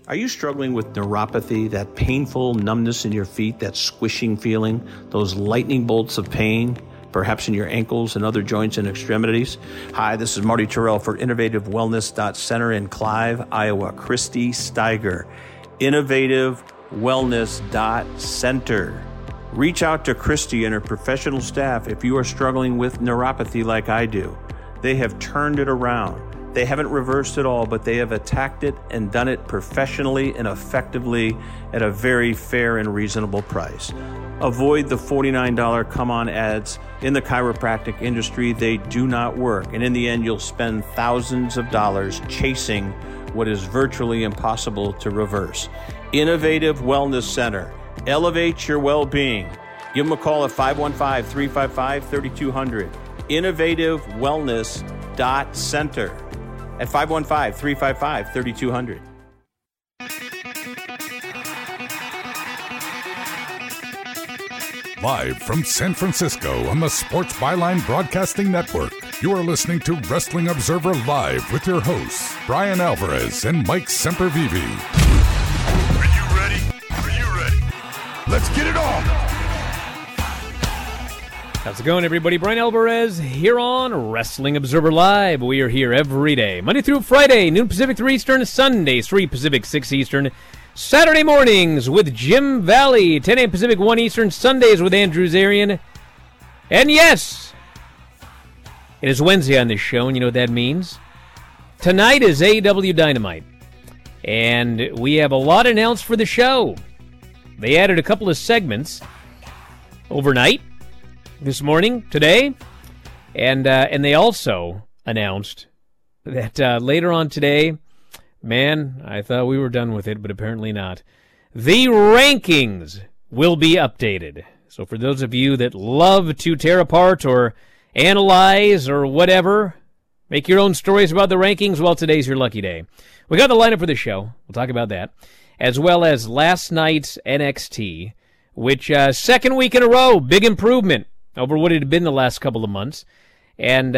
Are you struggling with neuropathy, that painful numbness in your feet, that squishing feeling, those lightning bolts of pain, perhaps in your ankles and other joints and extremities? Hi, this is Marty Terrell for InnovativeWellness.Center in Clive, Iowa. Christy Steiger, InnovativeWellness.Center. Reach out to Christy and her professional staff if you are struggling with neuropathy like I do. They have turned it around. They haven't reversed it all, but they have attacked it and done it professionally and effectively at a very fair and reasonable price. Avoid the $49 come-on ads in the chiropractic industry. They do not work. And in the end, you'll spend thousands of dollars chasing what is virtually impossible to reverse. Innovative Wellness Center. Elevate your well-being. Give them a call at 515-355-3200. InnovativeWellness.Center at 515-355-3200. Live from San Francisco on the Sports Byline Broadcasting Network, you are listening to Wrestling Observer Live with your hosts, Brian Alvarez and Mike Sempervive. Are you ready? Are you ready? Let's get it on! How's it going, everybody? Brian Alvarez here on Wrestling Observer Live. We are here every day, Monday through Friday, noon Pacific, 3 Eastern, Sundays, 3 Pacific, 6 Eastern, Saturday mornings with Jim Valley, 10 a.m. Pacific, 1 Eastern, Sundays with Andrew Zarian. And yes, it is Wednesday on this show, and you know what that means. Tonight is AEW Dynamite, and we have a lot announced for the show. They added a couple of segments overnight, this morning, today, and they also announced that later on today, man, I thought we were done with it, but apparently not. The rankings will be updated. So for those of you that love to tear apart or analyze or whatever, make your own stories about the rankings, well, today's your lucky day. We got the lineup for the show. We'll talk about that, as well as last night's NXT, which second week in a row, big improvement over what it had been the last couple of months. And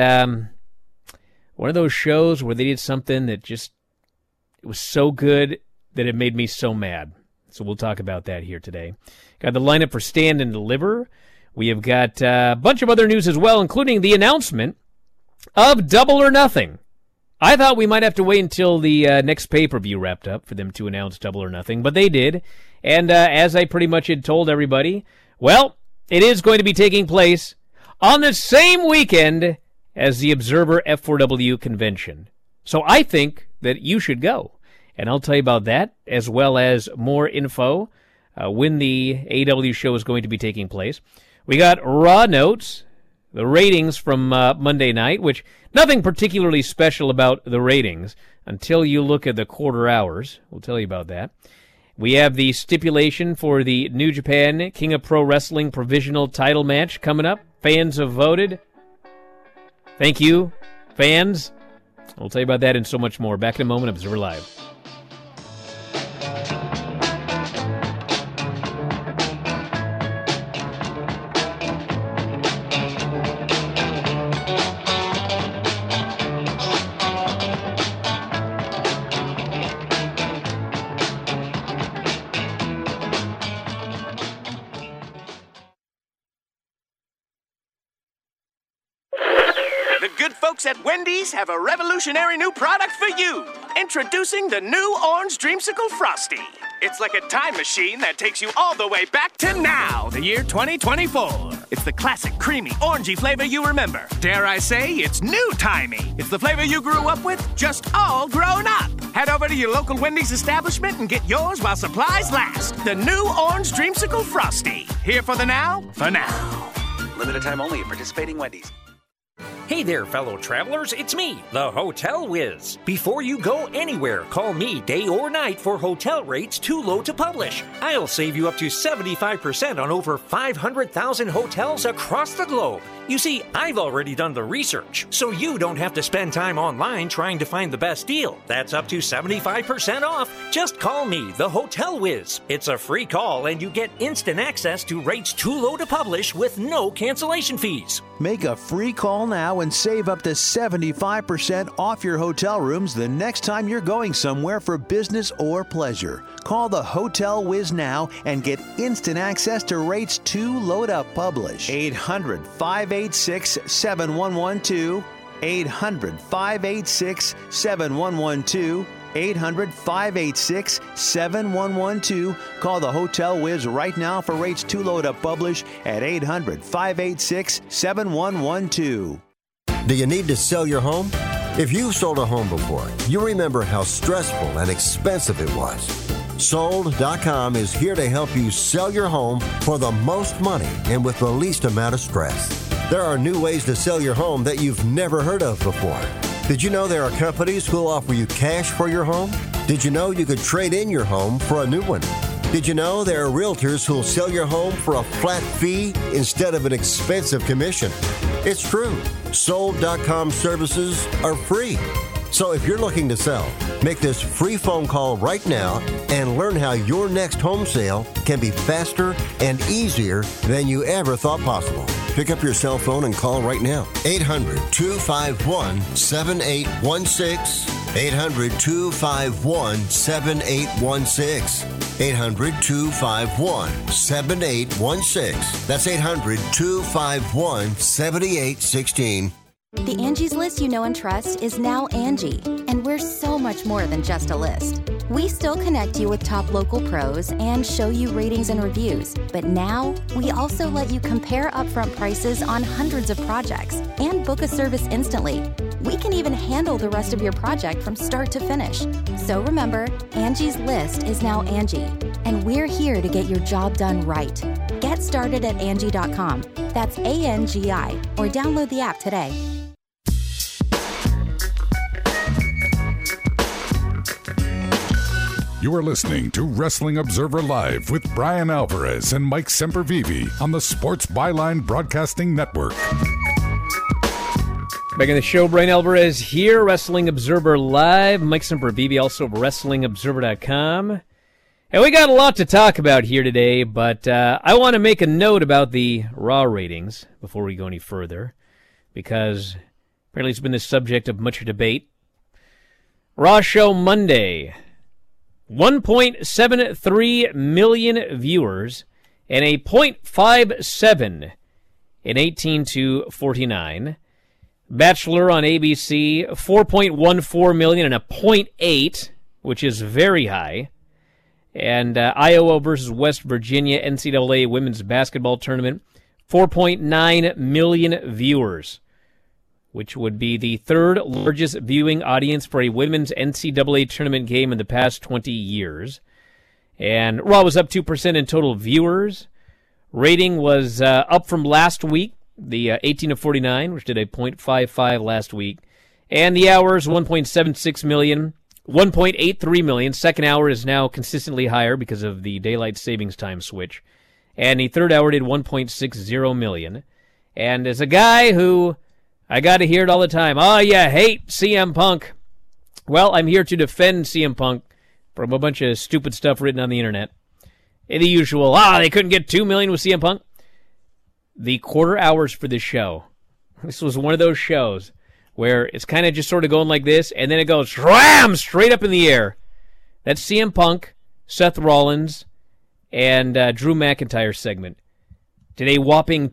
one of those shows where they did something that just, it was so good that it made me so mad. So we'll talk about that here today. Got the lineup for Stand and Deliver. We have got a bunch of other news as well, including the announcement of Double or Nothing. I thought we might have to wait until the next pay-per-view wrapped up for them to announce Double or Nothing, but they did. And as I pretty much had told everybody, well, it is going to be taking place on the same weekend as the Observer F4W convention. So I think that you should go. And I'll tell you about that, as well as more info when the AEW show is going to be taking place. We got Raw notes, the ratings from Monday night, which nothing particularly special about the ratings until you look at the quarter hours. We'll tell you about that. We have the stipulation for the New Japan King of Pro Wrestling provisional title match coming up. Fans have voted. Thank you, fans. We'll tell you about that and so much more. Back in a moment. Observer Live. At Wendy's have a revolutionary new product for you. Introducing the new Orange Dreamsicle Frosty. It's like a time machine that takes you all the way back to now, the year 2024. It's the classic creamy, orangey flavor you remember. Dare I say, it's new-timey. It's the flavor you grew up with, just all grown up. Head over to your local Wendy's establishment and get yours while supplies last. The new Orange Dreamsicle Frosty. Here for the now, for now. Limited time only at participating Wendy's. Hey there, fellow travelers, it's me, the Hotel Whiz. Before you go anywhere, call me day or night for hotel rates too low to publish. I'll save you up to 75% on over 500,000 hotels across the globe. You see, I've already done the research, so you don't have to spend time online trying to find the best deal. That's up to 75% off. Just call me, the Hotel Whiz. It's a free call, and you get instant access to rates too low to publish with no cancellation fees. Make a free call now and save up to 75% off your hotel rooms the next time you're going somewhere for business or pleasure. Call the Hotel Whiz now and get instant access to rates too low to publish. 800-586-7112. 800-586-7112. 800-586-7112. Call the Hotel Whiz right now for rates too low to publish at 800-586-7112. Do you need to sell your home? If you've sold a home before, you remember how stressful and expensive it was. Sold.com is here to help you sell your home for the most money and with the least amount of stress. There are new ways to sell your home that you've never heard of before. Did you know there are companies who'll offer you cash for your home? Did you know you could trade in your home for a new one? Did you know there are realtors who'll sell your home for a flat fee instead of an expensive commission? It's true. Sold.com services are free. So if you're looking to sell, make this free phone call right now and learn how your next home sale can be faster and easier than you ever thought possible. Pick up your cell phone and call right now. 800-251-7816. 800-251-7816. 800-251-7816. That's 800-251-7816. The Angie's List you know and trust is now Angie, and we're so much more than just a list. We still connect you with top local pros and show you ratings and reviews, but now we also let you compare upfront prices on hundreds of projects and book a service instantly. We can even handle the rest of your project from start to finish. So remember, Angie's List is now Angie, and we're here to get your job done right. Get started at Angie.com. That's ANGI, or download the app today. You are listening to Wrestling Observer Live with Brian Alvarez and Mike Sempervive on the Sports Byline Broadcasting Network. Back in the show, Brian Alvarez here, Wrestling Observer Live. Mike Sempervive, also of WrestlingObserver.com. And we got a lot to talk about here today, but I want to make a note about the Raw ratings before we go any further, because apparently it's been the subject of much debate. Raw show Monday. 1.73 million viewers and a .57 in 18 to 49. Bachelor on ABC, 4.14 million and a .8, which is very high. And Iowa versus West Virginia NCAA Women's Basketball Tournament, 4.9 million viewers, which would be the third largest viewing audience for a women's NCAA tournament game in the past 20 years. And Raw was up 2% in total viewers. Rating was up from last week, the 18 to 49, which did a .55 last week. And the hours, 1.76 million, 1.83 million. Second hour is now consistently higher because of the daylight savings time switch. And the third hour did 1.60 million. And as a guy who... I got to hear it all the time. Oh, you hate CM Punk. Well, I'm here to defend CM Punk from a bunch of stupid stuff written on the internet. The usual, they couldn't get 2 million with CM Punk. The quarter hours for this show. This was one of those shows where it's kind of just sort of going like this, and then it goes ram straight up in the air. That's CM Punk, Seth Rollins, and Drew McIntyre segment. Did a whopping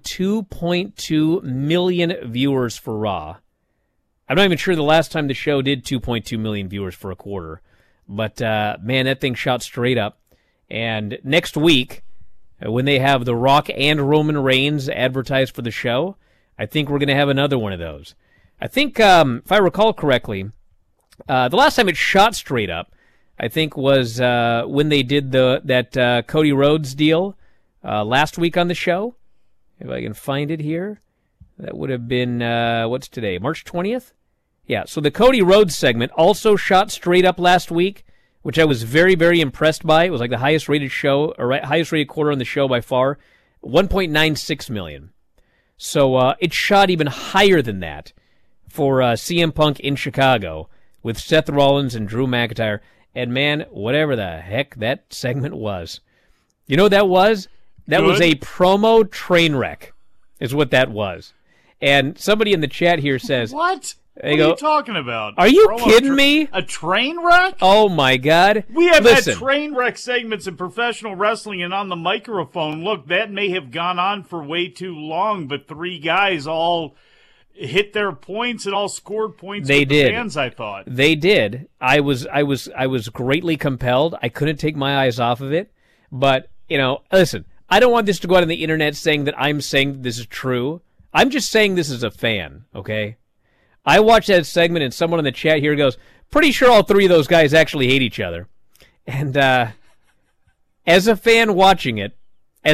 2.2 million viewers for Raw. I'm not even sure the last time the show did 2.2 million viewers for a quarter. But, man, that thing shot straight up. And next week, when they have The Rock and Roman Reigns advertised for the show, I think we're going to have another one of those. I think, if I recall correctly, the last time it shot straight up, I think was when they did that Cody Rhodes deal last week on the show. If I can find it here. That would have been, what's today, March 20th? Yeah, so the Cody Rhodes segment also shot straight up last week, which I was very, very impressed by. It was like the highest rated show, or highest rated quarter on the show by far, 1.96 million. So it shot even higher than that for CM Punk in Chicago with Seth Rollins and Drew McIntyre. And, man, whatever the heck that segment was. You know what that was? That was a promo train wreck is what that was. And somebody in the chat here says... What? What are you talking about? Are you kidding me? A train wreck? Oh, my God. We have had train wreck segments in professional wrestling, and on the microphone, look, that may have gone on for way too long, but three guys all hit their points and all scored points they with did. The fans, I thought. They did. I was greatly compelled. I couldn't take my eyes off of it. But, listen, I don't want this to go out on the internet saying that I'm saying that this is true. I'm just saying this as a fan, okay? I watched that segment, and someone in the chat here goes, pretty sure all three of those guys actually hate each other. And as a fan watching it, I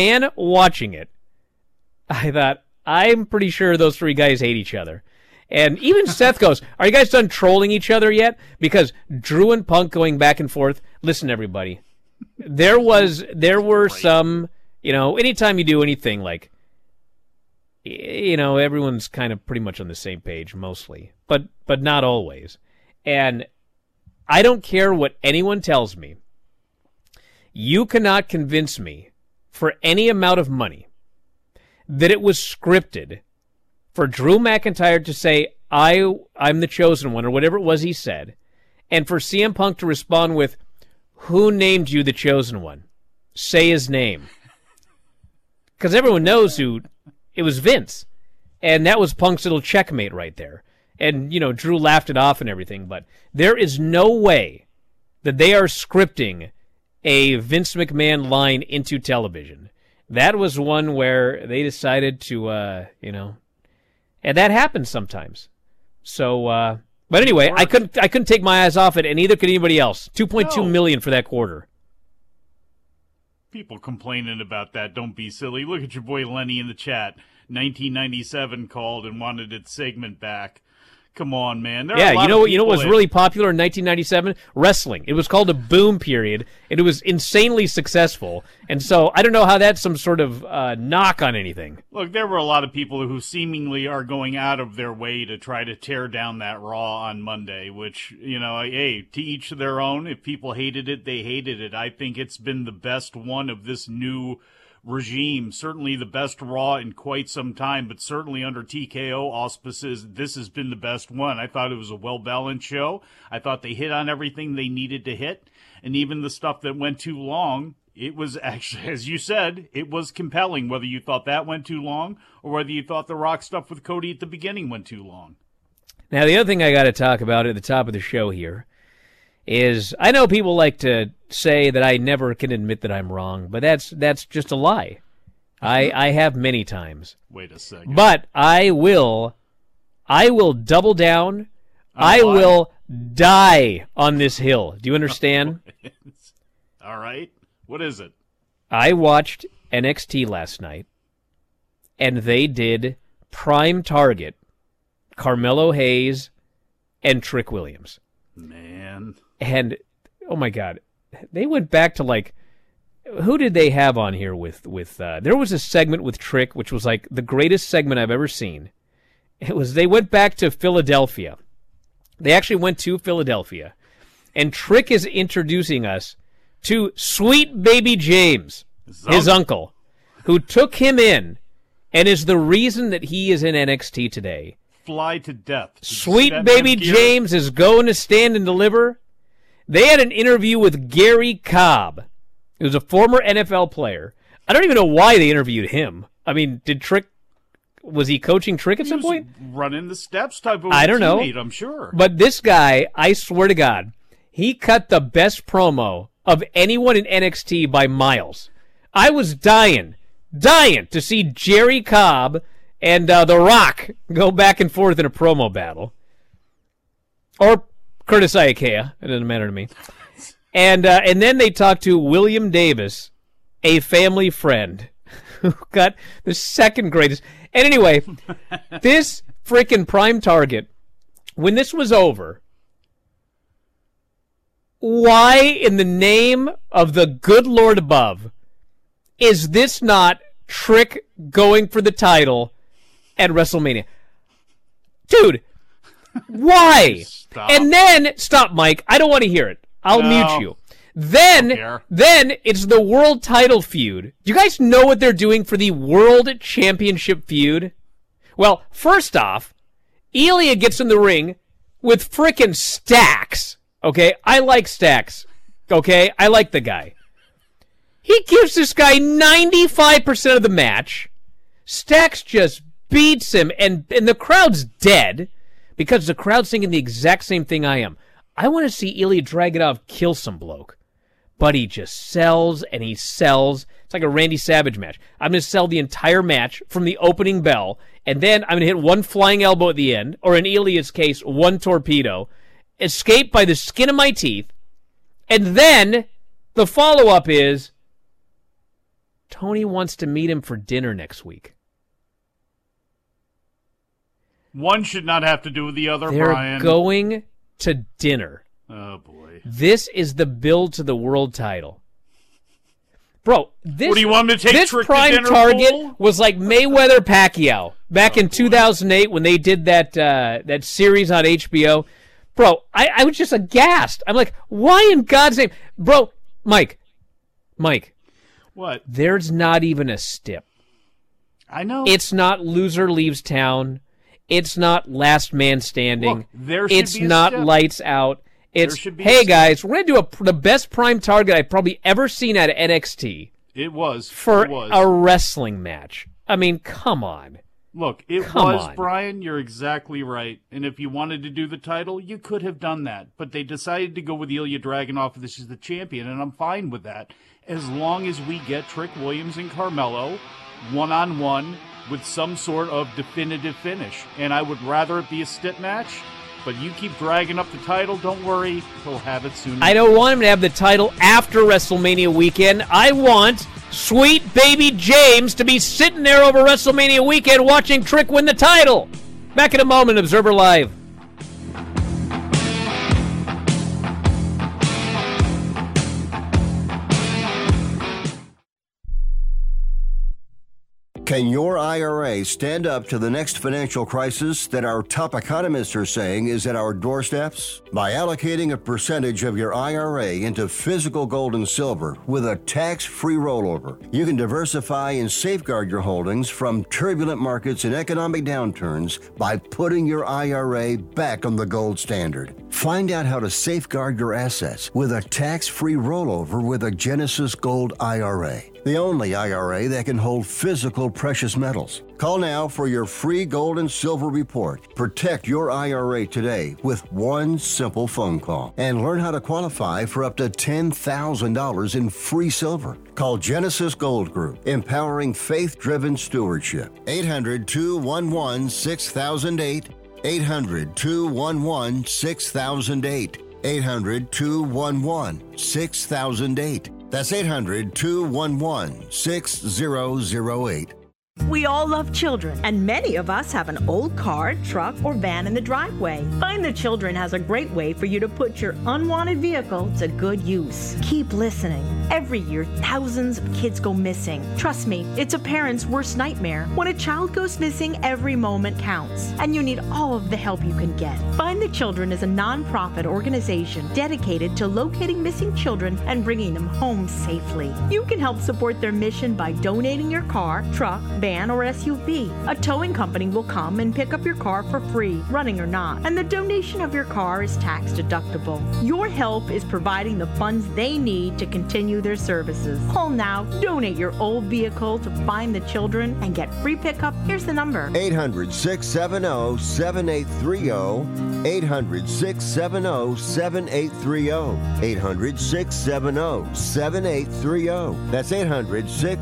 thought, I'm pretty sure those three guys hate each other. And even Seth goes, are you guys done trolling each other yet? Because Drew and Punk going back and forth. Listen, everybody, there were some, anytime you do anything like, everyone's kind of pretty much on the same page mostly, but not always. And I don't care what anyone tells me. You cannot convince me for any amount of money that it was scripted for Drew McIntyre to say, I'm the chosen one, or whatever it was he said, and for CM Punk to respond with, who named you the chosen one? Say his name. Because everyone knows who... It was Vince, and that was Punk's little checkmate right there. And, Drew laughed it off and everything, but there is no way that they are scripting a Vince McMahon line into television. That was one where they decided to, and that happens sometimes. So, but anyway, I couldn't take my eyes off it, and neither could anybody else. $2.2 million for that quarter. People complaining about that. Don't be silly. Look at your boy Lenny in the chat. 1997 called and wanted its segment back. Come on, man. You know what was really popular in 1997? Wrestling. It was called a boom period, and it was insanely successful. And so I don't know how that's some sort of knock on anything. Look, there were a lot of people who seemingly are going out of their way to try to tear down that Raw on Monday, which, hey, to each their own. If people hated it, they hated it. I think it's been the best one of this new regime, certainly the best Raw in quite some time, but certainly under TKO auspices, this has been the best one. I thought it was a well-balanced show. I thought they hit on everything they needed to hit, and even the stuff that went too long, it was actually, as you said, it was compelling, whether you thought that went too long or whether you thought the Rock stuff with Cody at the beginning went too long. Now, the other thing I got to talk about at the top of the show here is I know people like to say that I never can admit that I'm wrong, but that's just a lie. I have many times. Wait a second. But I will double down. I will die on this hill. Do you understand? All right. What is it? I watched NXT last night, and they did Prime Target, Carmelo Hayes, and Trick Williams. Man. And, oh my God, they went back to who did they have on here with there was a segment with Trick, which was like the greatest segment I've ever seen. They went back to Philadelphia. They actually went to Philadelphia. And Trick is introducing us to Sweet Baby James, his uncle, who took him in and is the reason that he is in NXT today. Fly to death. Sweet Baby James is going to stand and deliver. They had an interview with Gary Cobb, who was a former NFL player. I don't even know why they interviewed him. I mean, was he coaching Trick at some point? Running the steps type of I don't teammate, know. I'm sure. But this guy, I swear to God, he cut the best promo of anyone in NXT by miles. I was dying to see Jerry Cobb and The Rock go back and forth in a promo battle. Or Curtis Iaukea. It doesn't matter to me. And then they talked to William Davis, a family friend, who got the second greatest. And anyway, this freaking Prime Target, when this was over, why in the name of the good Lord above is this not Trick going for the title at WrestleMania. Dude, why? Stop. And then, stop, Mike. I don't want to hear it. I'll mute you. Then it's the world title feud. Do you guys know what they're doing for the world championship feud? Well, first off, Ilya gets in the ring with frickin' Stacks. Okay? I like Stacks. Okay? I like the guy. He gives this guy 95% of the match. Stacks just beats him, and the crowd's dead because the crowd's thinking the exact same thing I am. I want to see Ilya Dragunov kill some bloke. But he just sells and he sells. It's like a Randy Savage match. I'm going to sell the entire match from the opening bell, and then I'm going to hit one flying elbow at the end, or in Ilya's case, one torpedo, escape by the skin of my teeth, and then the follow-up is Tony wants to meet him for dinner next week. One should not have to do with the other, They're Brian. Going to dinner. Oh, boy. This is the build to the world title. Bro, this, what do you want me to take this Trick prime to dinner target pool? was like Mayweather-Pacquiao back in 2008 when they did that series on HBO. Bro, I was just aghast. I'm like, why in God's name? Bro, Mike. What? There's not even a stip. I know. It's not loser leaves town. It's not last man standing. Look, there should it's be a not step. lights out. It's, should be hey a guys, we're going to do the best prime target I've probably ever seen at NXT. It was. For it was. a wrestling match. I mean, come on. Look, it Come was, on. Brian, you're exactly right. And if you wanted to do the title, you could have done that. But they decided to go with Ilya Dragunov. This is the champion, and I'm fine with that. As long as we get Trick Williams and Carmelo one-on-one with some sort of definitive finish. And I would rather it be a stiff match, but you keep dragging up the title, don't worry, he'll have it soon. I don't want him to have the title after WrestleMania weekend. I want sweet baby James to be sitting there over WrestleMania weekend watching Trick win the title. Back in a moment, Observer Live. Can your IRA stand up to the next financial crisis that our top economists are saying is at our doorsteps? By allocating a percentage of your IRA into physical gold and silver with a tax-free rollover, you can diversify and safeguard your holdings from turbulent markets and economic downturns by putting your IRA back on the gold standard. Find out how to safeguard your assets with a tax-free rollover with a Genesis Gold IRA. The only IRA that can hold physical precious metals. Call now for your free gold and silver report. Protect your IRA today with one simple phone call and learn how to qualify for up to $10,000 in free silver. Call Genesis Gold Group, empowering faith-driven stewardship. 800-211-6008. 800-211-6008. 800-211-6008. That's 800-211-6008. We all love children, and many of us have an old car, truck, or van in the driveway. Find the Children has a great way for you to put your unwanted vehicle to good use. Keep listening. Every year, thousands of kids go missing. Trust me, it's a parent's worst nightmare. When a child goes missing, every moment counts, and you need all of the help you can get. Find the Children is a non-profit organization dedicated to locating missing children and bringing them home safely. You can help support their mission by donating your car, truck, van, or SUV. A towing company will come and pick up your car for free, running or not, and the donation of your car is tax deductible. Your help is providing the funds they need to continue their services. Call now, donate your old vehicle to Find the Children, and get free pickup. Here's the number: 800-670-7830. 800-670-7830. 800-670-7830. That's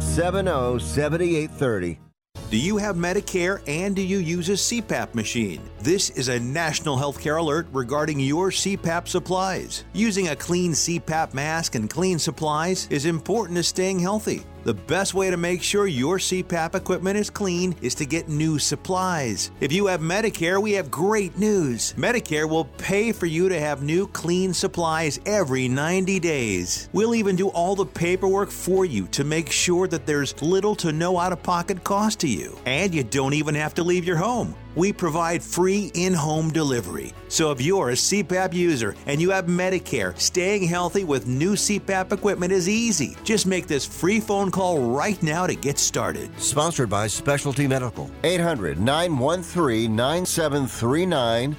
800-670-7830. Do you have Medicare and do you use a CPAP machine? This is a national healthcare alert regarding your CPAP supplies. Using a clean CPAP mask and clean supplies is important to staying healthy. The best way to make sure your CPAP equipment is clean is to get new supplies. If you have Medicare, we have great news. Medicare will pay for you to have new clean supplies every 90 days. We'll even do all the paperwork for you to make sure that there's little to no out-of-pocket cost to you. And you don't even have to leave your home. We provide free in-home delivery. So if you're a CPAP user and you have Medicare, staying healthy with new CPAP equipment is easy. Just make this free phone call right now to get started. Sponsored by Specialty Medical. 800-913-9739.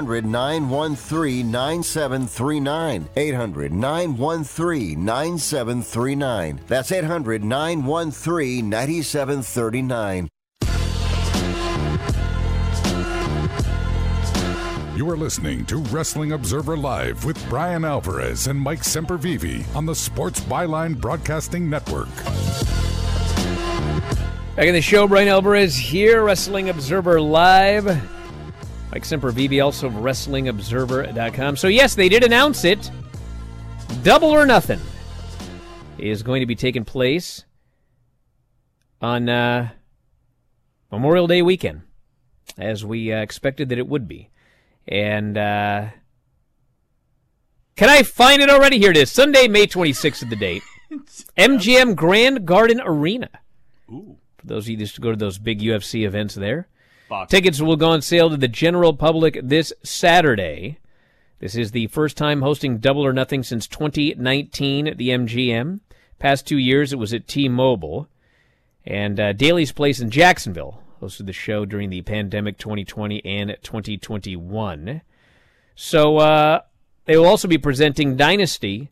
800-913-9739. 800-913-9739. That's 800-913-9739. You are listening to Wrestling Observer Live with Brian Alvarez and Mike Sempervive on the Sports Byline Broadcasting Network. Back in the show, Brian Alvarez here, Wrestling Observer Live. Mike Sempervive, also of WrestlingObserver.com. So yes, they did announce it. Double or Nothing is going to be taking place on Memorial Day weekend, as we expected that it would be. And can I find it already? Here it is. Sunday, May 26th is the date. MGM Grand Garden Arena. Ooh. For those of you that go to those big UFC events there. Box. Tickets will go on sale to the general public this Saturday. This is the first time hosting Double or Nothing since 2019 at the MGM. Past 2 years, it was at T-Mobile. And Daly's Place in Jacksonville hosted the show during the pandemic 2020 and 2021. So they will also be presenting Dynasty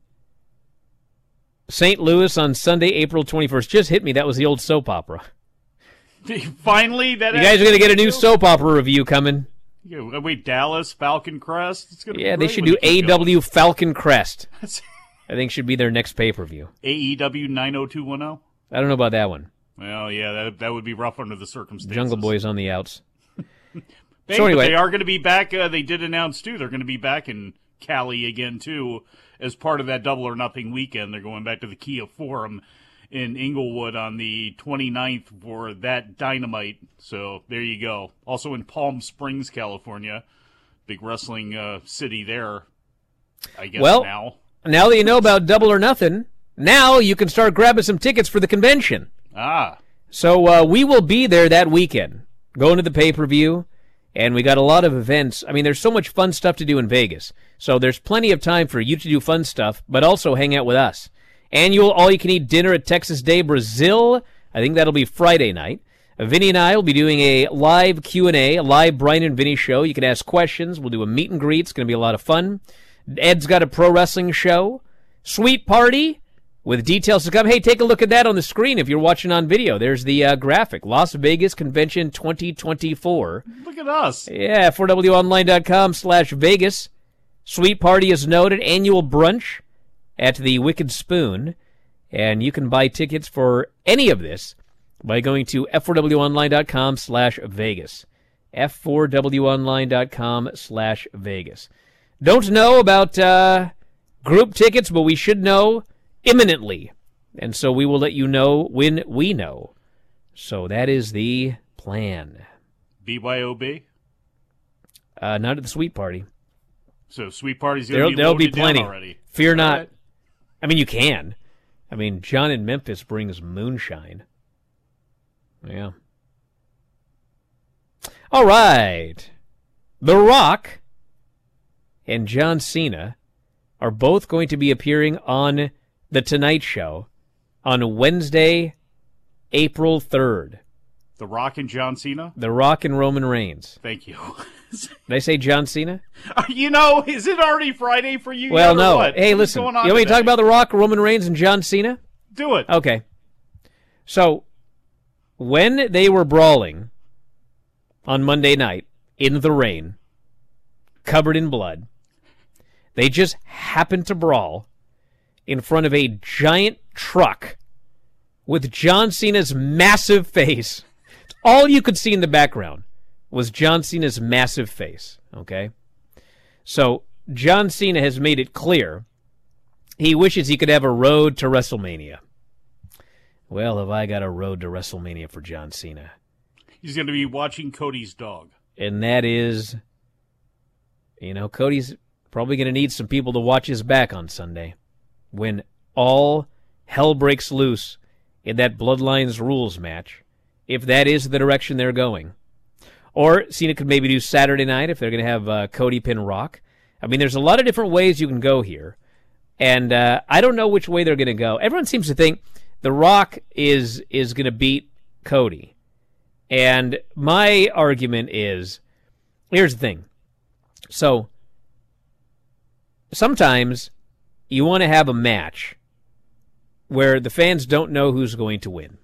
St. Louis on Sunday, April 21st. Just hit me. That was the old soap opera. Finally, that you guys are going to get a new soap opera review coming. Yeah, wait, Dallas, Falcon Crest? It's gonna be they should do AEW Falcon Crest. I think should be their next pay-per-view. AEW 90210? I don't know about that one. Well, yeah, that would be rough under the circumstances. Jungle Boy's on the outs. So anyway, they are going to be back. They did announce, too, they're going to be back in Cali again, too, as part of that Double or Nothing weekend. They're going back to the Kia Forum in Inglewood on the 29th for that Dynamite. So there you go. Also in Palm Springs, California. Big wrestling city there, I guess, now that you know about Double or Nothing, now you can start grabbing some tickets for the convention. So we will be there that weekend, going to the pay-per-view, and we got a lot of events. I mean, there's so much fun stuff to do in Vegas. So there's plenty of time for you to do fun stuff, but also hang out with us. Annual all-you-can-eat dinner at Texas Day Brazil. I think that'll be Friday night. Vinny and I will be doing a live Q&A, a live Brian and Vinny show. You can ask questions. We'll do a meet and greet. It's going to be a lot of fun. Ed's got a pro wrestling show. Sweet Party. With details to come. Hey, take a look at that on the screen if you're watching on video. There's the graphic. Las Vegas Convention 2024. Look at us. Yeah, 4wonline.com/Vegas. Sweet Party is noted. Annual brunch at the Wicked Spoon. And you can buy tickets for any of this by going to f4wonline.com/Vegas. f4wonline.com/Vegas. Don't know about group tickets, but we should know imminently, and so we will let you know when we know. So that is the plan. BYOB? Not at the Sweet Party. So Sweet Party's going to be there'll be loaded plenty. down already. Fear not. Right. I mean, you can. I mean, John in Memphis brings moonshine. Yeah. All right. The Rock and John Cena are both going to be appearing on The Tonight Show on Wednesday, April 3rd. The Rock and John Cena? The Rock and Roman Reigns. Thank you. Did I say John Cena? You know, is it already Friday for you? Well, no. What? Hey, listen. You want me to talk about The Rock, Roman Reigns, and John Cena? Do it. Okay. So, when they were brawling on Monday night in the rain, covered in blood, they just happened to brawl in front of a giant truck with John Cena's massive face. It's all you could see in the background. was John Cena's massive face, okay? So John Cena has made it clear he wishes he could have a road to WrestleMania. Well, have I got a road to WrestleMania for John Cena? He's going to be watching Cody's dog. And that is, Cody's probably going to need some people to watch his back on Sunday when all hell breaks loose in that Bloodlines Rules match, if that is the direction they're going. Or Cena could maybe do Saturday night if they're going to have Cody pin Rock. I mean, there's a lot of different ways you can go here. And I don't know which way they're going to go. Everyone seems to think The Rock is going to beat Cody. And my argument is, here's the thing. So, sometimes you want to have a match where the fans don't know who's going to win.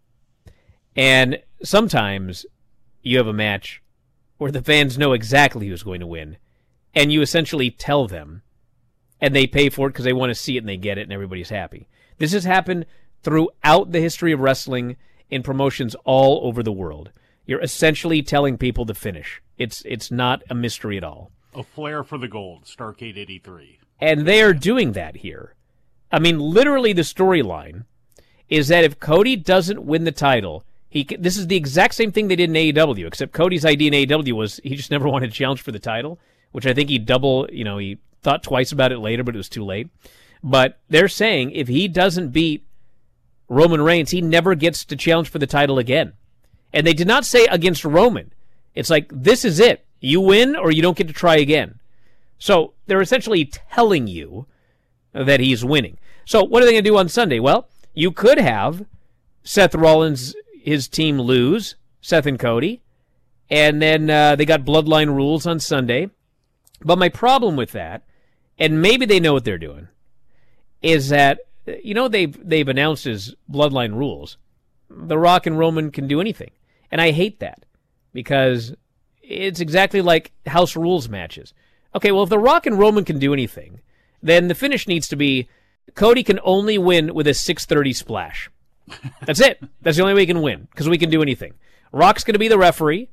And sometimes you have a match where the fans know exactly who's going to win, and you essentially tell them, and they pay for it because they want to see it and they get it and everybody's happy. This has happened throughout the history of wrestling in promotions all over the world. You're essentially telling people the finish. It's not a mystery at all. A flair for the gold, Starrcade 83. And they are doing that here. I mean, literally the storyline is that if Cody doesn't win the title, this is the exact same thing they did in AEW, except Cody's idea in AEW was he just never wanted to challenge for the title, which I think he thought twice about it later, but it was too late. But they're saying if he doesn't beat Roman Reigns, he never gets to challenge for the title again. And they did not say against Roman. It's like, this is it. You win or you don't get to try again. So they're essentially telling you that he's winning. So what are they going to do on Sunday? Well, you could have Seth Rollins, his team lose, Seth and Cody, and then they got Bloodline Rules on Sunday. But my problem with that, and maybe they know what they're doing, is that, they've announced as Bloodline Rules. The Rock and Roman can do anything. And I hate that because it's exactly like House Rules matches. Okay, well, if The Rock and Roman can do anything, then the finish needs to be Cody can only win with a 630 splash. That's it. That's the only way he can win because we can do anything. Rock's going to be the referee.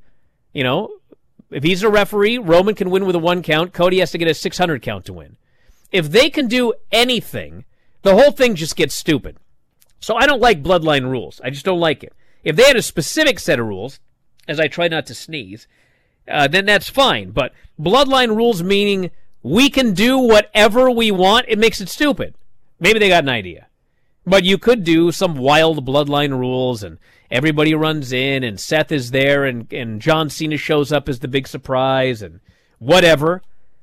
If he's a referee, Roman can win with a 1 count. Cody has to get a 600 count to win. If they can do anything, the whole thing just gets stupid. So I don't like Bloodline Rules. I just don't like it. If they had a specific set of rules, as I try not to sneeze, then that's fine. But Bloodline Rules meaning we can do whatever we want, it makes it stupid. Maybe they got an idea. But you could do some wild Bloodline Rules, and everybody runs in, and Seth is there, and John Cena shows up as the big surprise, and whatever.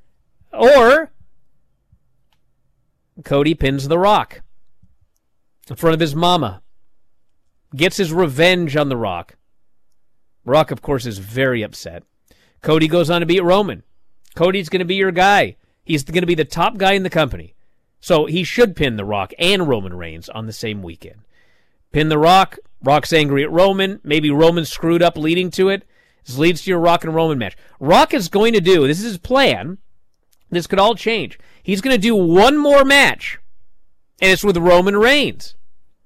Or Cody pins The Rock in front of his mama. Gets his revenge on The Rock. Rock, of course, is very upset. Cody goes on to beat Roman. Cody's going to be your guy. He's going to be the top guy in the company. So he should pin The Rock and Roman Reigns on the same weekend. Pin The Rock. Rock's angry at Roman. Maybe Roman screwed up leading to it. This leads to your Rock and Roman match. Rock is going to do, this is his plan. This could all change. He's going to do one more match. And it's with Roman Reigns.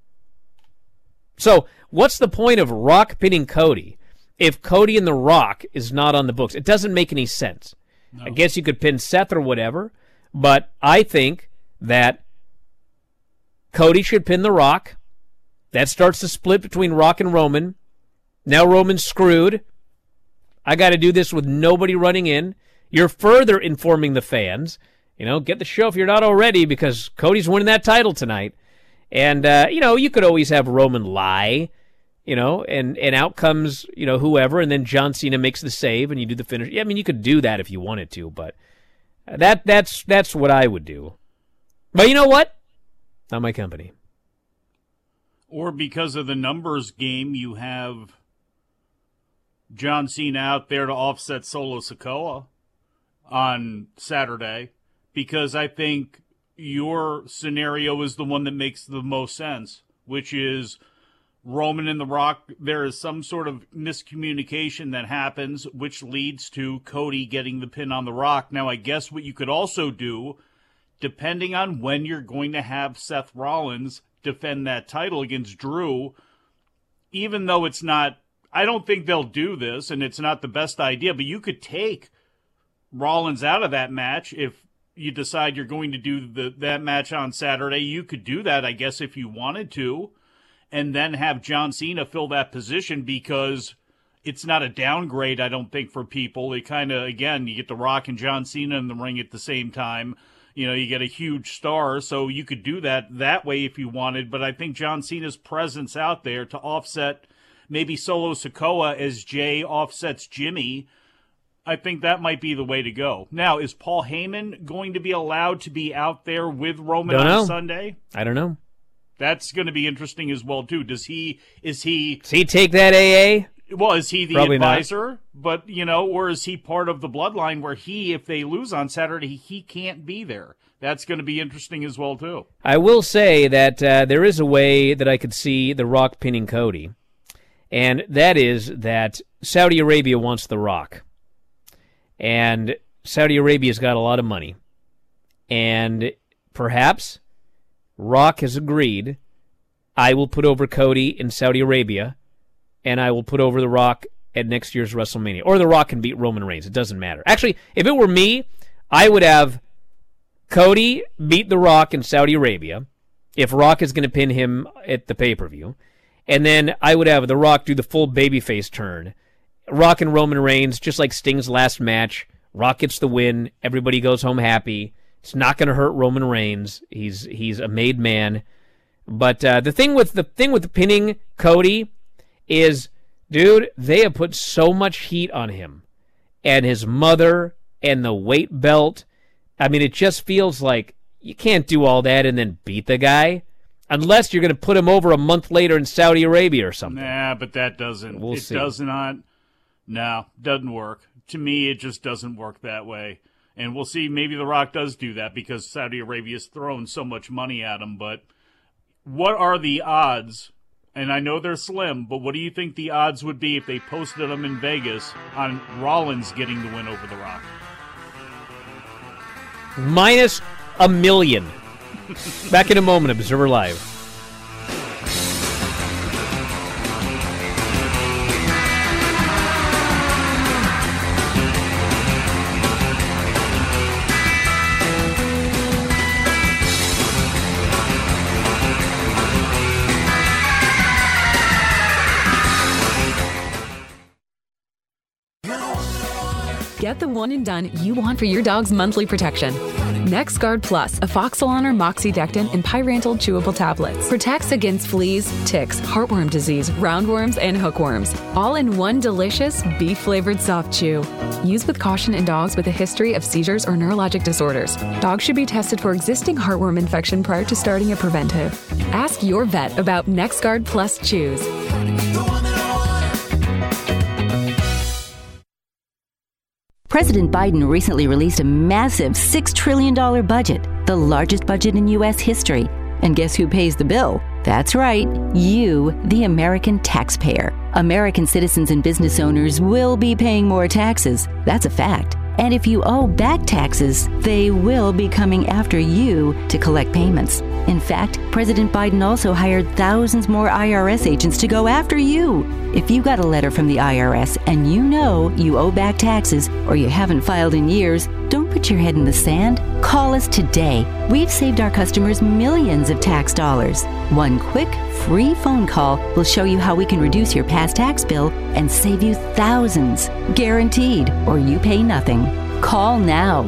So, what's the point of Rock pinning Cody if Cody and The Rock is not on the books? It doesn't make any sense. No. I guess you could pin Seth or whatever, but I think that Cody should pin The Rock. That starts the split between Rock and Roman. Now Roman's screwed. I got to do this with nobody running in. You're further informing the fans. Get the show if you're not already because Cody's winning that title tonight. And, you could always have Roman lie, and out comes, whoever, and then John Cena makes the save and you do the finish. Yeah, I mean, you could do that if you wanted to, but that's what I would do. But you know what? Not my company. Or because of the numbers game, you have John Cena out there to offset Solo Sikoa on Saturday, because I think your scenario is the one that makes the most sense, which is Roman and The Rock. There is some sort of miscommunication that happens, which leads to Cody getting the pin on The Rock. Now, I guess what you could also do, depending on when you're going to have Seth Rollins defend that title against Drew, even though it's not I don't think they'll do this, and it's not the best idea, but you could take Rollins out of that match if you decide you're going to do that match on Saturday. You could do that, I guess, if you wanted to, and then have John Cena fill that position, because it's not a downgrade, I don't think, for people. It kind of, again, you get The Rock and John Cena in the ring at the same time. You know, you get a huge star, so you could do that way if you wanted, but I think John Cena's presence out there to offset maybe Solo Sikoa as Jay offsets Jimmy, I think that might be the way to go. Now, is Paul Heyman going to be allowed to be out there with Roman on Sunday? I don't know. That's going to be interesting as well, too. Does he take that AA? Well, is he the Probably advisor? Not. But, you know, or is he part of the bloodline where if they lose on Saturday, he can't be there? That's going to be interesting as well, too. I will say that there is a way that I could see The Rock pinning Cody, and that is that Saudi Arabia wants The Rock. And Saudi Arabia's got a lot of money. And perhaps Rock has agreed, I will put over Cody in Saudi Arabia, and I will put over The Rock at next year's WrestleMania. Or The Rock can beat Roman Reigns. It doesn't matter. Actually, if it were me, I would have Cody beat The Rock in Saudi Arabia, if Rock is going to pin him at the pay-per-view. And then I would have The Rock do the full babyface turn. Rock and Roman Reigns, just like Sting's last match. Rock gets the win. Everybody goes home happy. It's not going to hurt Roman Reigns. He's a made man. But the thing with the pinning Cody is, dude, they have put so much heat on him and his mother and the weight belt. I mean, it just feels like you can't do all that and then beat the guy unless you're going to put him over a month later in Saudi Arabia or something. Nah, but that doesn't. We'll see. Does not. No, doesn't work. To me, it just doesn't work that way. And we'll see. Maybe The Rock does do that because Saudi Arabia's thrown so much money at him. But what are the odds? And I know they're slim, but what do you think the odds would be if they posted them in Vegas on Rollins getting the win over The Rock? Minus 1 million. Back in a moment, Observer Live. Get the one and done you want for your dog's monthly protection. NexGard Plus, Afoxolon or Moxidectin and Pyrantel chewable tablets. Protects against fleas, ticks, heartworm disease, roundworms, and hookworms. All in one delicious, beef-flavored soft chew. Use with caution in dogs with a history of seizures or neurologic disorders. Dogs should be tested for existing heartworm infection prior to starting a preventive. Ask your vet about NexGard Plus chews. President Biden recently released a massive $6 trillion budget, the largest budget in U.S. history. And guess who pays the bill? That's right, you, the American taxpayer. American citizens and business owners will be paying more taxes. That's a fact. And if you owe back taxes, they will be coming after you to collect payments. In fact, President Biden also hired thousands more IRS agents to go after you. If you got a letter from the IRS and you know you owe back taxes or you haven't filed in years, don't put your head in the sand. Call us today. We've saved our customers millions of tax dollars. One quick, free phone call will show you how we can reduce your past tax bill and save you thousands. Guaranteed, or you pay nothing. Call now.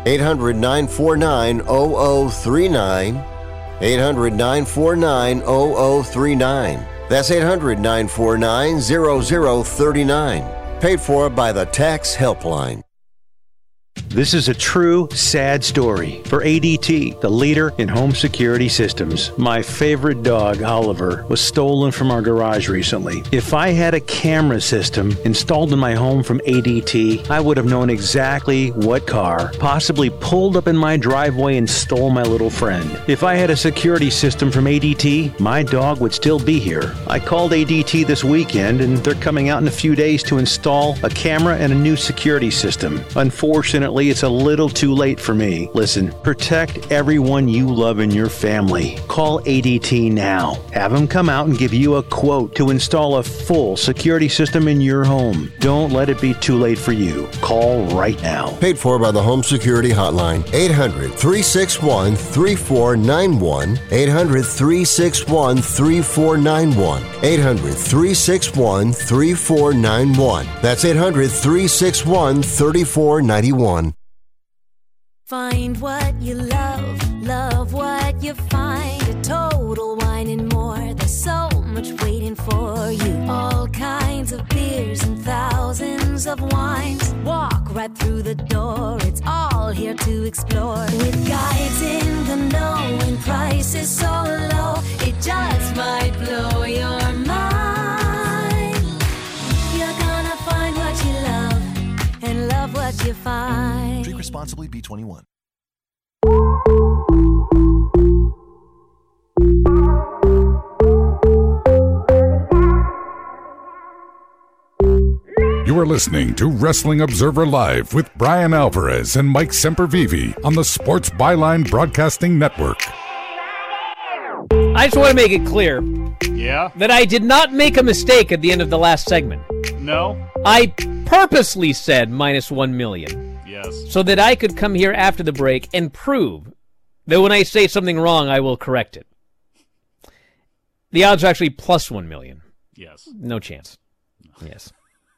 800-949-0039. 800-949-0039. That's 800-949-0039. Paid for by the Tax Helpline. This is a true, sad story for ADT, the leader in home security systems. My favorite dog, Oliver, was stolen from our garage recently. If I had a camera system installed in my home from ADT, I would have known exactly what car possibly pulled up in my driveway and stole my little friend. If I had a security system from ADT, my dog would still be here. I called ADT this weekend, and they're coming out in a few days to install a camera and a new security system. Unfortunately, you it's a little too late for me. Listen, protect everyone you love in your family. Call ADT now. Have them come out and give you a quote to install a full security system in your home. Don't let it be too late for you. Call right now. Paid for by the Home Security Hotline. 800-361-3491. 800-361-3491. 800-361-3491. That's 800-361-3491. Find what you love, love what you find. A Total Wine and More. There's so much waiting for you. All kinds of beers and thousands of wines. Walk right through the door. It's all here to explore. With guides in the know and prices so low, it just might blow your mind. You're gonna find what you love and love what you find. Drink responsibly, B21. You are listening to Wrestling Observer Live with Brian Alvarez and Mike Sempervive on the Sports Byline Broadcasting Network. I just want to make it clear that I did not make a mistake at the end of the last segment. No? I purposely said minus 1 million. Yes. So that I could come here after the break and prove that when I say something wrong, I will correct it. The odds are actually plus 1 million. Yes. No chance. Yes.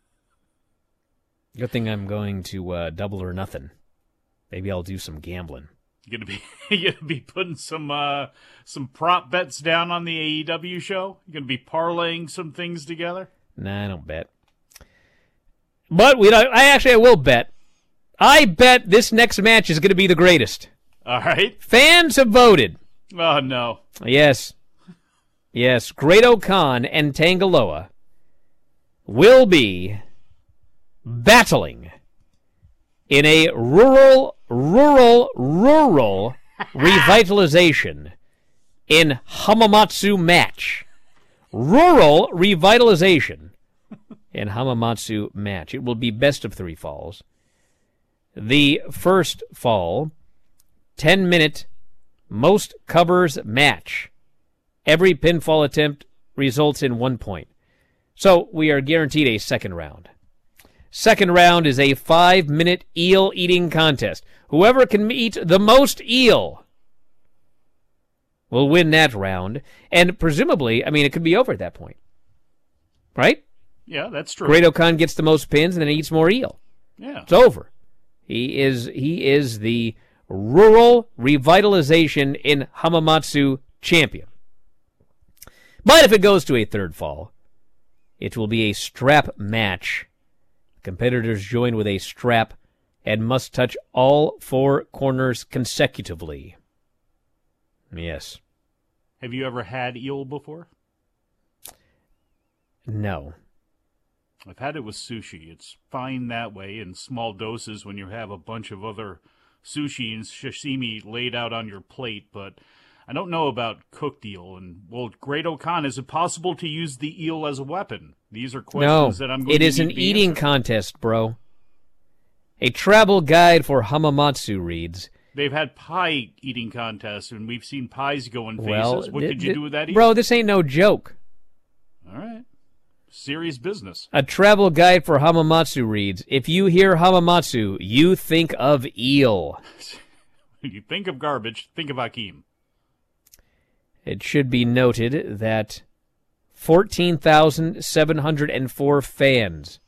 Good thing I'm going to double or nothing. Maybe I'll do some gambling. You gonna be putting some prop bets down on the AEW show? You gonna be parlaying some things together? Nah, I don't bet. But I will bet. I bet this next match is going to be the greatest. All right. Fans have voted. Oh, no. Yes. Yes. Great-O-Khan and Tangaloa will be battling in a rural revitalization in Hamamatsu match. Rural revitalization in Hamamatsu match. It will be best of 3 falls. The first fall, 10-minute most covers match. Every pinfall attempt results in 1 point. So we are guaranteed a second round. Second round is a 5-minute eel eating contest. Whoever can eat the most eel will win that round. And presumably, it could be over at that point. Right? Yeah, that's true. Great-O-Khan gets the most pins and then eats more eel. Yeah. It's over. He is the rural revitalization in Hamamatsu champion. But if it goes to a third fall, it will be a strap match. Competitors join with a strap and must touch all 4 corners consecutively. Yes. Have you ever had eel before? No. I've had it with sushi. It's fine that way in small doses when you have a bunch of other sushi and sashimi laid out on your plate, but I don't know about cooked eel. And, well, Great-O-Khan, is it possible to use the eel as a weapon? These are questions that I'm going to it is an eating contest, bro. A travel guide for Hamamatsu reads, they've had pie eating contests, and we've seen pies go in phases. What could you do with that eel? Bro, this ain't no joke. All right. Serious business. A travel guide for Hamamatsu reads, if you hear Hamamatsu, you think of eel. When you think of garbage, think of Hakeem. It should be noted that 14,704 fans,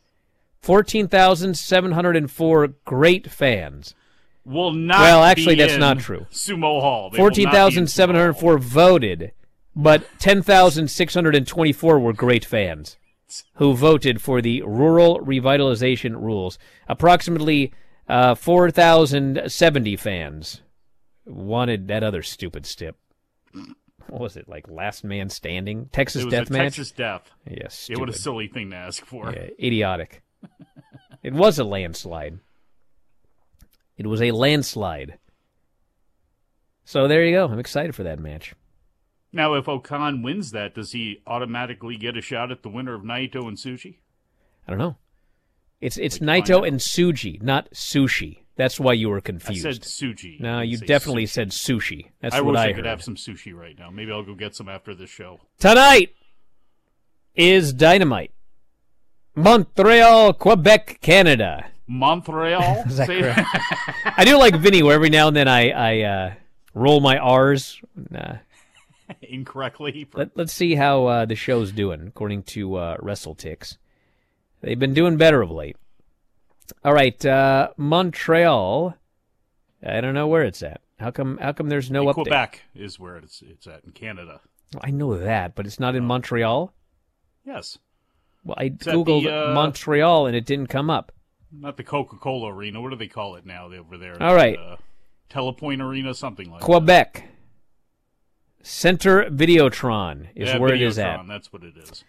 14,704 great fans. Well, actually, that's not true. Sumo Hall. 14,704 voted, but 10,624 were great fans who voted for the rural revitalization rules. Approximately 4,070 fans wanted that other stupid stip. What was it, like Last Man Standing? Texas Death Match? Texas Death. Yes. Yeah, what a silly thing to ask for. Yeah, idiotic. It was a landslide. It was a landslide. So there you go. I'm excited for that match. Now, if Okan wins that, does he automatically get a shot at the winner of Naito and Sushi? I don't know. It's Naito and Tsuji, not sushi. That's why you were confused. I said sushi. No, you definitely said sushi. That's what I heard. wish I could have some sushi right now. Maybe I'll go get some after this show. Tonight is Dynamite. Montreal, Quebec, Canada. Montreal? Is that correct? I do like Vinny, where every now and then I roll my R's. Incorrectly. Let's see how the show's doing, according to WrestleTix. They've been doing better of late. All right, Montreal. I don't know where it's at. How come there's no update? Quebec is where it's at in Canada. I know that, but it's not in Montreal? Yes. Well, I Googled Montreal, and it didn't come up. Not the Coca-Cola Arena. What do they call it now over there? All right. Telepoint Arena, something like Quebec. That. Center Videotron is where it is at. That's what it is.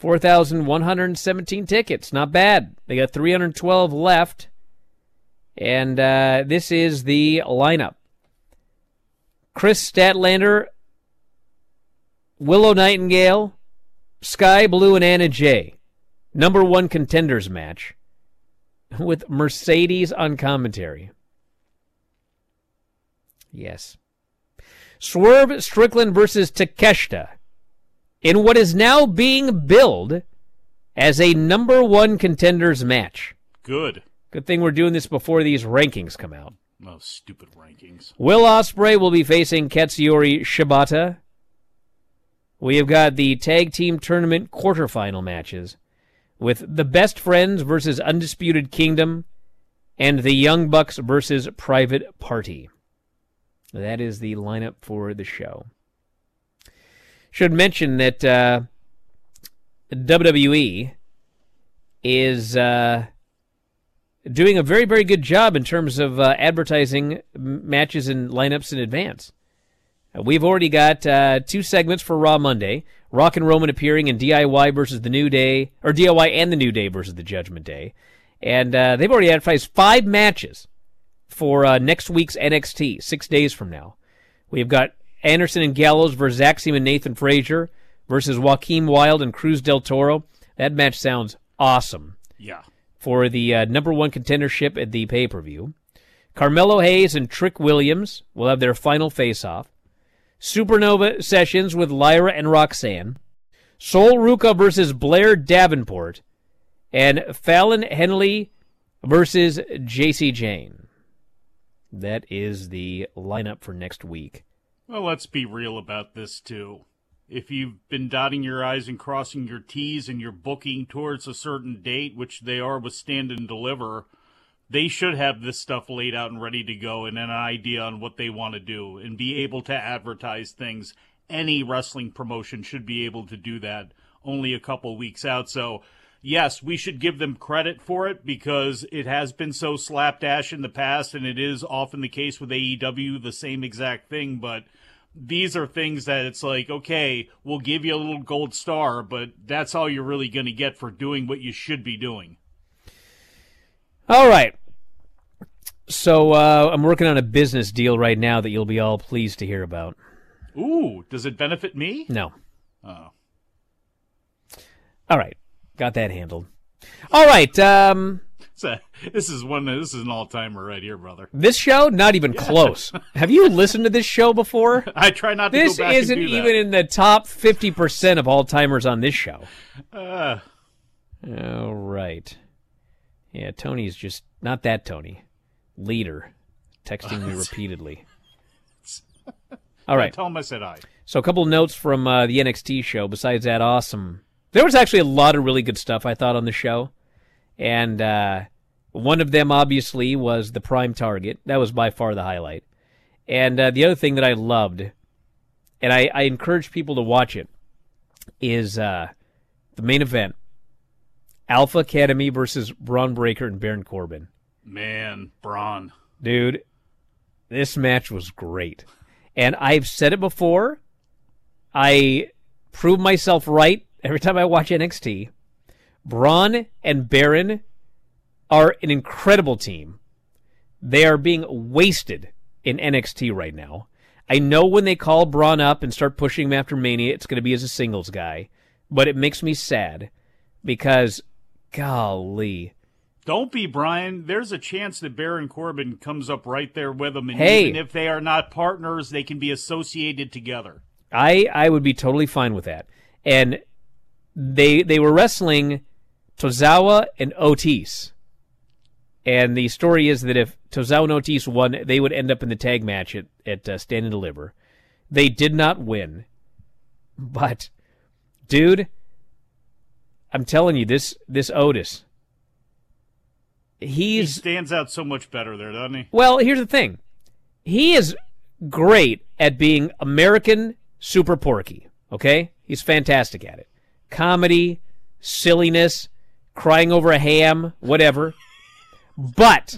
4,117 tickets. Not bad. They got 312 left. And this is the lineup. Chris Statlander, Willow Nightingale, Sky Blue, and Anna Jay. Number 1 contenders match with Mercedes on commentary. Yes. Swerve Strickland versus Takeshita in what is now being billed as a number 1 contenders match. Good thing we're doing this before these rankings come out. Oh, stupid rankings. Will Ospreay will be facing Katsuyori Shibata. We have got the tag team tournament quarterfinal matches with the Best Friends versus Undisputed Kingdom and the Young Bucks versus Private Party. That is the lineup for the show. Should mention that WWE is doing a very, very good job in terms of advertising matches and lineups in advance. We've already got 2 segments for Raw Monday. Rock and Roman appearing in DIY versus the New Day, or DIY and the New Day versus the Judgment Day. And they've already advertised 5 matches for next week's NXT, 6 days from now. We've got Anderson and Gallows versus Axiom and Nathan Frazier versus Joaquin Wilde and Cruz del Toro. That match sounds awesome. Yeah. For the number 1 contendership at the pay-per-view. Carmelo Hayes and Trick Williams will have their final face-off. Supernova Sessions with Lyra and Roxanne. Sol Ruca versus Blair Davenport. And Fallon Henley versus JC Jane. That is the lineup for next week. Well, let's be real about this, too. If you've been dotting your I's and crossing your T's and you're booking towards a certain date, which they are with Stand and Deliver, they should have this stuff laid out and ready to go and an idea on what they want to do and be able to advertise things. Any wrestling promotion should be able to do that only a couple weeks out. So, yes, we should give them credit for it because it has been so slapdash in the past, and it is often the case with AEW, the same exact thing. But these are things that it's like, okay, we'll give you a little gold star, but that's all you're really going to get for doing what you should be doing. All right. So I'm working on a business deal right now that you'll be all pleased to hear about. Ooh, does it benefit me? No. Oh. All right. Got that handled. All right. This is an all-timer right here, brother. This show, not even close. Have you listened to this show before? I try not to this go back isn't and do even in the top 50% of all-timers on this show. All right. Yeah, Tony's just not that Tony. Leader, texting me repeatedly. All right. Tell him I said hi. So a couple of notes from the NXT show. Besides that, awesome. There was actually a lot of really good stuff, I thought, on the show. And one of them, obviously, was the Prime Target. That was by far the highlight. And the other thing that I loved, and I encourage people to watch it, is the main event. Alpha Academy versus Braun Breaker and Baron Corbin. Man, Braun. Dude, this match was great. And I've said it before. I prove myself right every time I watch NXT. Braun and Baron are an incredible team. They are being wasted in NXT right now. I know when they call Braun up and start pushing him after Mania, it's going to be as a singles guy. But it makes me sad because, golly, Don't be, Brian. There's a chance that Baron Corbin comes up right there with him, and Hey. even if they are not partners, they can be associated together. I would be totally fine with that. And they were wrestling Tozawa and Otis. And the story is that if Tozawa and Otis won, they would end up in the tag match at Stand and Deliver. They did not win. But, dude, I'm telling you, this Otis, He stands out so much better there, doesn't he? well, here's the thing. He is great at being American Super Porky, okay? He's fantastic at it. Comedy, silliness, crying over a ham, whatever. But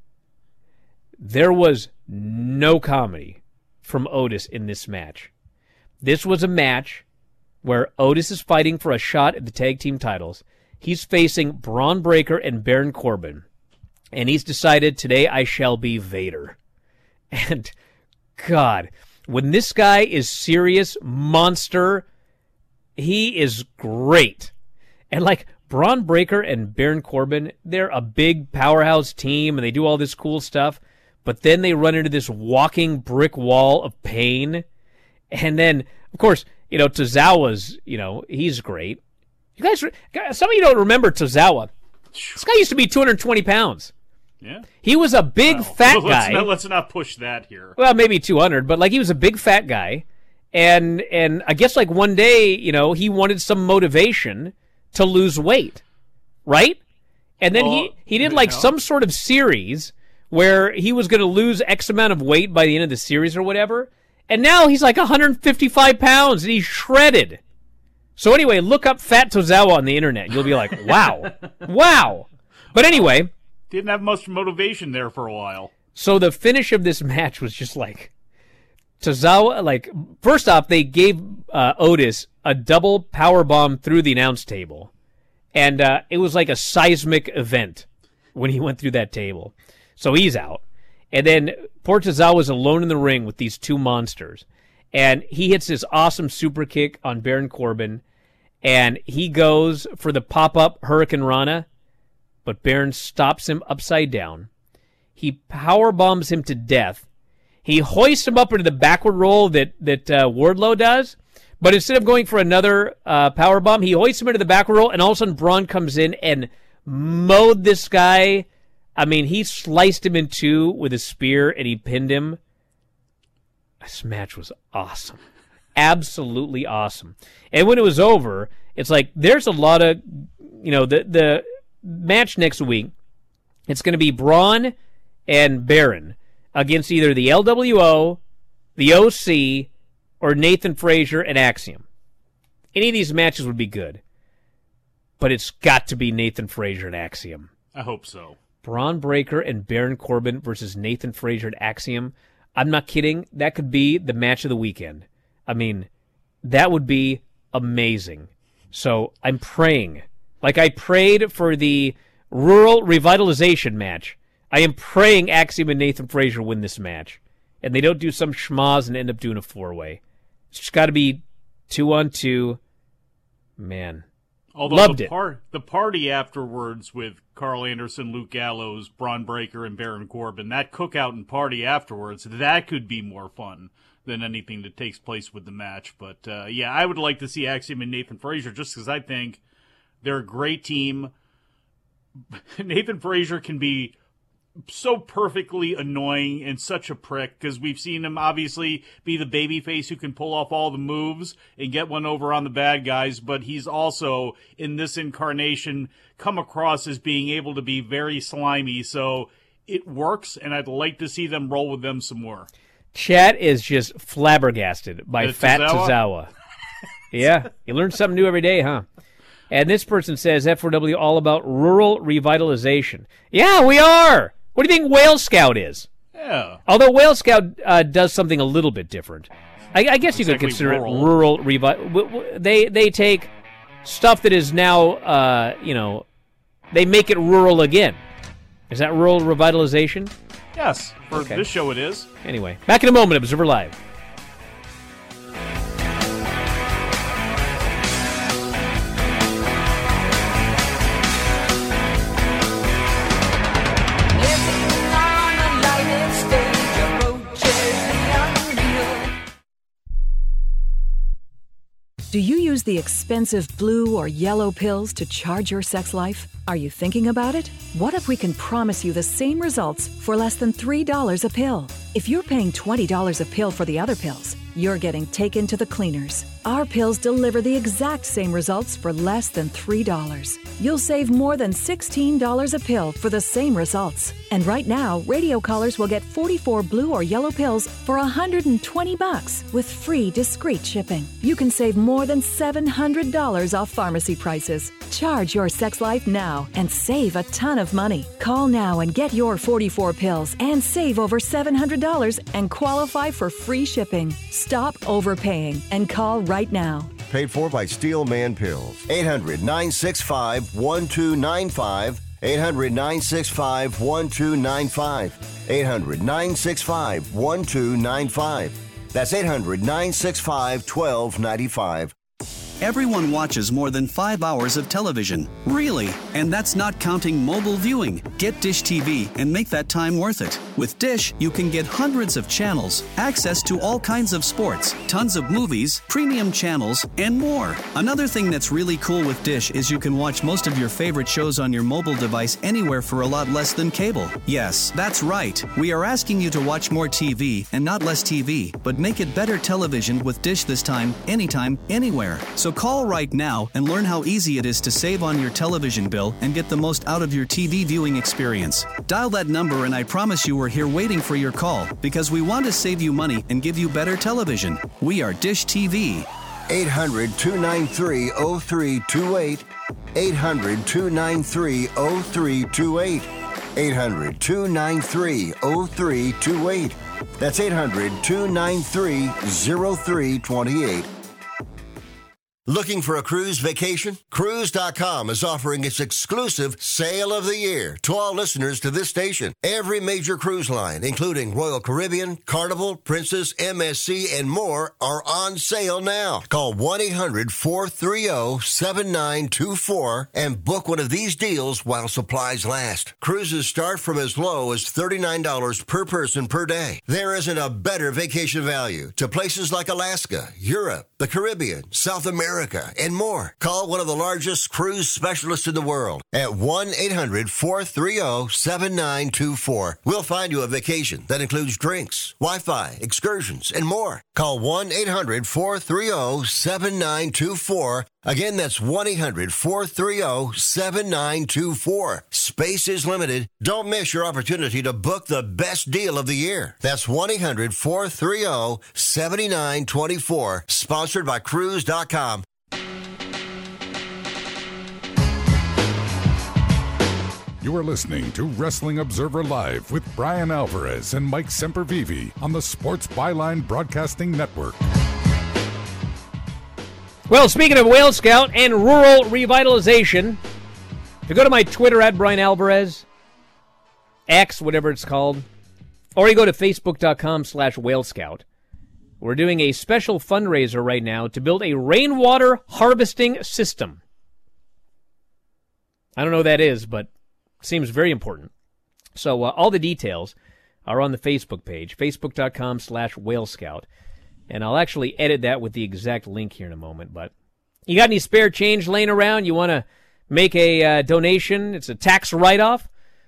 there was no comedy from Otis in this match. This was a match where Otis is fighting for a shot at the tag team titles. He's facing Braun Breaker and Baron Corbin. And he's decided, today I shall be Vader. And, God, when this guy is serious, monster, he is great. And, like, Braun Breaker and Baron Corbin, they're a big powerhouse team, and they do all this cool stuff. But then they run into this walking brick wall of pain. And then, of course, Tozawa's, he's great. You guys, some of you don't remember Tozawa. This guy used to be 220 pounds. Yeah. He was a big fat guy. Let's not push that here. Well, maybe 200, but he was a big fat guy. And I guess one day, he wanted some motivation to lose weight. Right? And then he did some sort of series where he was going to lose X amount of weight by the end of the series or whatever. And now he's 155 pounds and he's shredded. So anyway, look up Fat Tozawa on the internet. You'll be like, wow. Wow. But anyway. Didn't have much motivation there for a while. So the finish of this match was just Tozawa, first off, they gave Otis a double powerbomb through the announce table. And it was like a seismic event when he went through that table. So he's out. And then poor Tozawa's alone in the ring with these two monsters. And he hits this awesome super kick on Baron Corbin. And he goes for the pop-up Hurricane Rana. But Baron stops him upside down. He power bombs him to death. He hoists him up into the backward roll that Wardlow does. But instead of going for another power bomb, he hoists him into the backward roll, and all of a sudden Braun comes in and mowed this guy. I mean, he sliced him in two with a spear, and he pinned him. This match was awesome. Absolutely awesome. And when it was over, it's there's a lot of, the match next week, it's going to be Braun and Baron against either the LWO, the OC, or Nathan Frazier and Axiom. Any of these matches would be good. But it's got to be Nathan Frazier and Axiom. I hope so. Braun Breaker and Baron Corbin versus Nathan Frazier and Axiom. I'm not kidding. That could be the match of the weekend. I mean, that would be amazing. So I'm praying. I prayed for the Rural Revitalization match. I am praying Axiom and Nathan Frazier win this match. And they don't do some schmoz and end up doing a four-way. It's just got to be 2-on-2. Man. Although loved the party afterwards with Carl Anderson, Luke Gallows, Braun Breaker, and Baron Corbin, that cookout and party afterwards, that could be more fun than anything that takes place with the match. But, I would like to see Axiom and Nathan Frazier just because I think they're a great team. Nathan Frazier can be so perfectly annoying and such a prick because we've seen him obviously be the babyface who can pull off all the moves and get one over on the bad guys, but he's also, in this incarnation, come across as being able to be very slimy, so it works, and I'd like to see them roll with them some more. Chat is just flabbergasted by Fat Tozawa. Yeah, you learn something new every day, huh? And this person says, F4W all about rural revitalization. Yeah, we are! What do you think Whale Scout is? Yeah. Although Whale Scout does something a little bit different. I guess you could consider it rural They take stuff that is now, they make it rural again. Is that rural revitalization? Yes, for this show it is. Anyway, back in a moment, Observer Live. Do you use the expensive blue or yellow pills to charge your sex life? Are you thinking about it? What if we can promise you the same results for less than $3 a pill? If you're paying $20 a pill for the other pills, you're getting taken to the cleaners. Our pills deliver the exact same results for less than $3. You'll save more than $16 a pill for the same results. And right now, radio callers will get 44 blue or yellow pills for $120 with free discreet shipping. You can save more than $700 off pharmacy prices. Charge your sex life now and save a ton of money. Call now and get your 44 pills and save over $700 and qualify for free shipping. Stop overpaying and call right now. Paid for by Steelman Pills. 800-965-1295. 800-965-1295. 800-965-1295. That's 800-965-1295. Everyone watches more than 5 hours of television. Really? And that's not counting mobile viewing. Get Dish TV and make that time worth it. With Dish, you can get hundreds of channels, access to all kinds of sports, tons of movies, premium channels, and more. Another thing that's really cool with Dish is you can watch most of your favorite shows on your mobile device anywhere for a lot less than cable. Yes, that's right. We are asking you to watch more TV and not less TV, but make it better television with Dish this time, anytime, anywhere. So call right now and learn how easy it is to save on your television bill and get the most out of your TV viewing experience. Dial that number and I promise you we're here waiting for your call because we want to save you money and give you better television. We are Dish TV. 800-293-0328. 800-293-0328. 800-293-0328. That's 800-293-0328. Looking for a cruise vacation? Cruise.com is offering its exclusive Sale of the Year to all listeners to this station. Every major cruise line, including Royal Caribbean, Carnival, Princess, MSC, and more, are on sale now. Call 1-800-430-7924 and book one of these deals while supplies last. Cruises start from as low as $39 per person per day. There isn't a better vacation value to places like Alaska, Europe, the Caribbean, South America, and more. Call one of the largest cruise specialists in the world at 1-800-430-7924. We'll find you a vacation that includes drinks, Wi-Fi, excursions, and more. Call 1-800-430-7924. Again, that's 1-800-430-7924. Space is limited. Don't miss your opportunity to book the best deal of the year. That's 1-800-430-7924. Sponsored by Cruise.com. You are listening to Wrestling Observer Live with Brian Alvarez and Mike Sempervive on the Sports Byline Broadcasting Network. Well, speaking of Whale Scout and rural revitalization, if you go to my Twitter at Brian Alvarez, X, whatever it's called, or you go to Facebook.com/Whale Scout, we're doing a special fundraiser right now to build a rainwater harvesting system. I don't know what that is, but it seems very important. So all the details are on the Facebook page, Facebook.com/Whale Scout. And I'll actually edit that with the exact link here in a moment. But you got any spare change laying around? You want to make a donation? It's a tax write-off.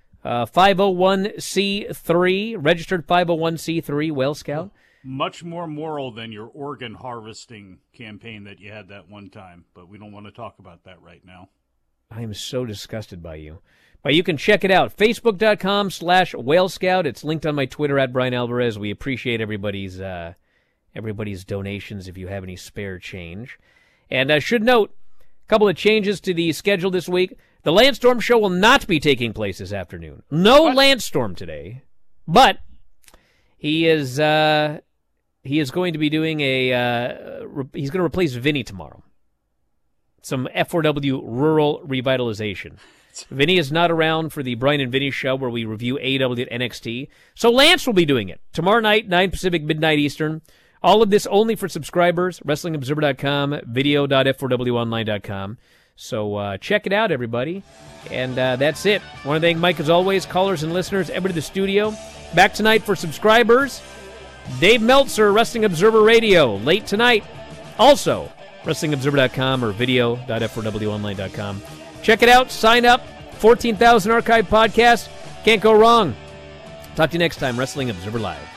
501c3, registered 501c3, Whale Scout. Much more moral than your organ harvesting campaign that you had that one time. But we don't want to talk about that right now. I am so disgusted by you. But you can check it out, Facebook.com/Whale Scout. It's linked on my Twitter at Brian Alvarez. We appreciate everybody's donations if you have any spare change. And I should note, a couple of changes to the schedule this week. The Lance Storm show will not be taking place this afternoon. No Lance Storm today. But he is going to be doing he's going to replace Vinny tomorrow. Some F4W rural revitalization. Vinny is not around for the Brian and Vinny show where we review AEW at NXT. So Lance will be doing it tomorrow night, 9 Pacific, midnight Eastern. All of this only for subscribers, WrestlingObserver.com, video.f4wonline.com. So check it out, everybody. And that's it. I want to thank Mike, as always, callers and listeners, everybody in the studio. Back tonight for subscribers, Dave Meltzer, Wrestling Observer Radio, late tonight. Also, WrestlingObserver.com or video.f4wonline.com. Check it out. Sign up. 14,000 archive podcasts. Can't go wrong. Talk to you next time. Wrestling Observer Live.